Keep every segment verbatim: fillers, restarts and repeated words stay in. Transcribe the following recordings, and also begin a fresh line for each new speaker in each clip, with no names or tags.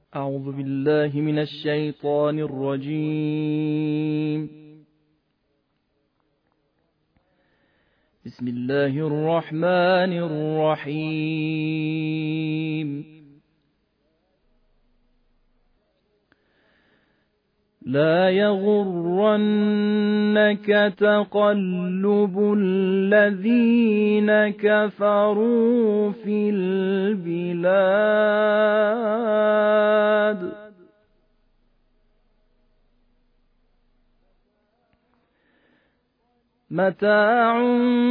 أعوذ بالله من الشيطان الرجيم. بسم الله الرحمن الرحيم. لا يغرنك تقلب الذين كفروا في البلاد متاع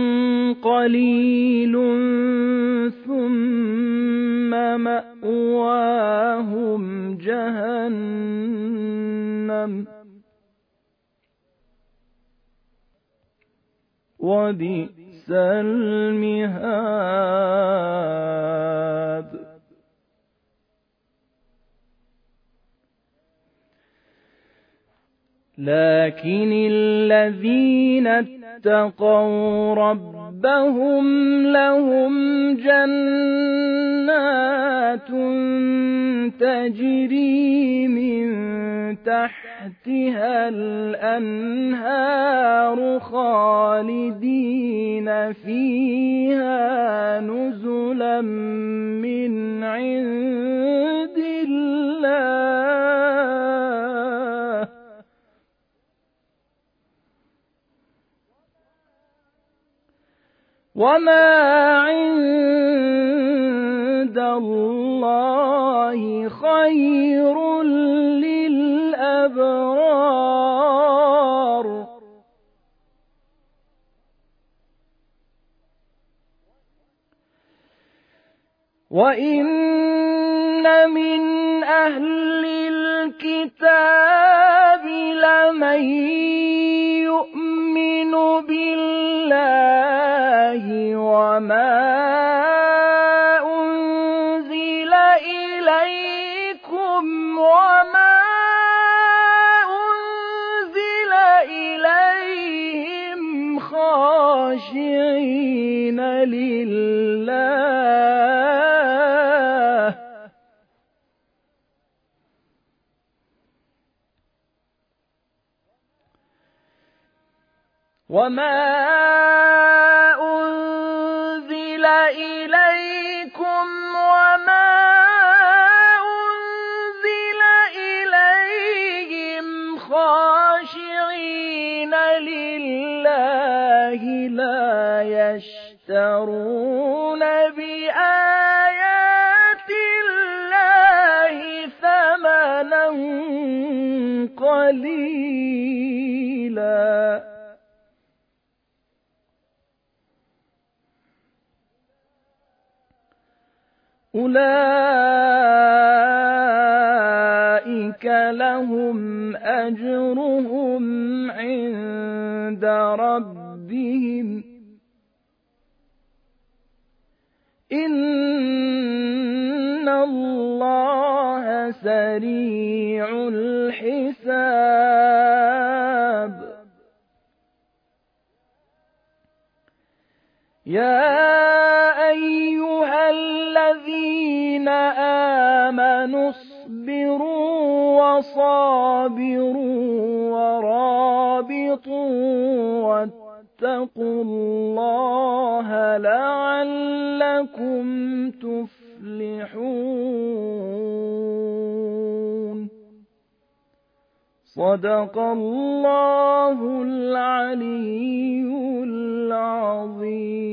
قليل ثم مأواهم جهنم وبئس المهاد. لكن الذين اتقوا ربهم لهم جنات تجري من تحتها الأنهار خالدين فيها نزلا من عند الله وما عند الله خير للأبرار. وإن من أهل الكتاب لمن يؤمن بالله وما أنزل إليكم وما أنزل إليهم خاشعين لله وما أنزل إليكم وما أنزل إليهم خاشعين لله لا يشترون بآيات الله ثمنا قليلا أولئك لهم أجرهم عند ربهم إن الله سريع الحساب. يا أيها الذين آمنوا اصبروا وصابروا ورابطوا واتقوا الله لعلكم تفلحون. صدق الله العلي العظيم.